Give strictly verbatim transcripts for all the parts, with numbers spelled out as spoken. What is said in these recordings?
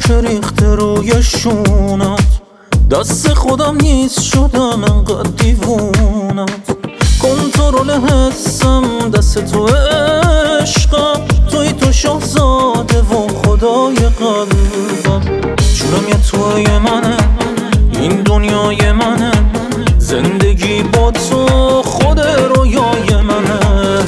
که ریخته روی شونت، دست خودم نیست شدم انقدر دیوونت. کنترل حسم دست تو عشقم، توی تو شاهزاده و خدای قلبم. جونم یه توی منه، این دنیای منه، زندگی با تو خود رویای منه.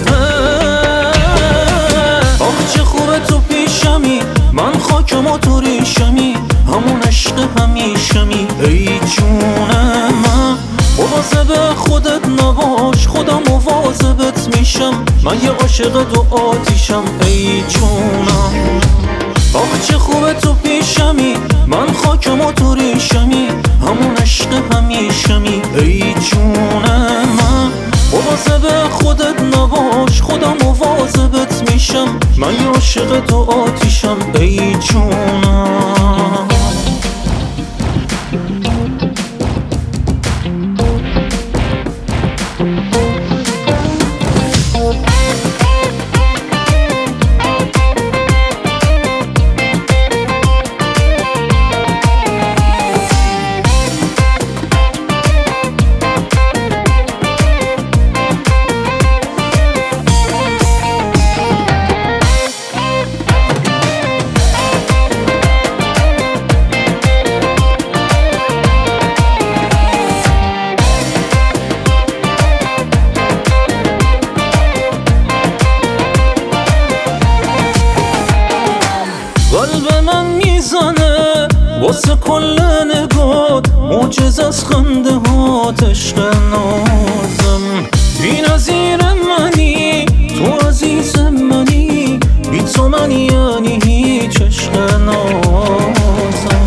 آخ چه خوبه تو پیشمی، من خاکم و تو ریشمی، همون عشق همیشمی. ای جونم من مواظب خودت نباش، خودم مواظبت میشم، من یه عاشق دو آتیشم. ای جونم آخ چه خوبه تو پیشمی، من خاکم و تو ریشمی، همون عشق همیشمی. ای جونم من مواظب خودت نباش، خودم مواظبت میشم، من یه عاشق دو آتیشم. ای جونم قلب من میزنه واسه کل نگات، معجزه از خنده هات، عشق نازم. بی نظیر منی تو عزیز منی، بی تو من یعنی هیچ، عشق نازم.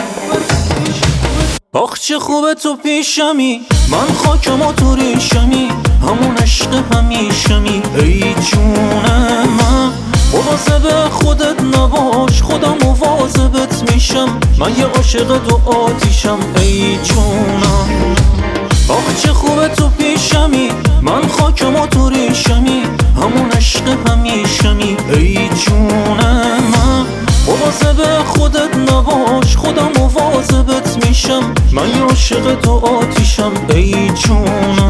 آخ چه خوبه تو پیشمی، من خاکم و تو ریشمی، همون عشق همیشمی. ای جونم من مواظب خودت نباش، خودم مواظبت میشم، من یه عاشق دو آتیشم. ای جونم آخ چه خوبه تو پیشمی، من خاکم و تو ریشمی، همون عشق همیشمی. ای جونم من مواظب خودت نباش، خودم مواظبت میشم، من یه عاشق دو آتیشم. ای جونم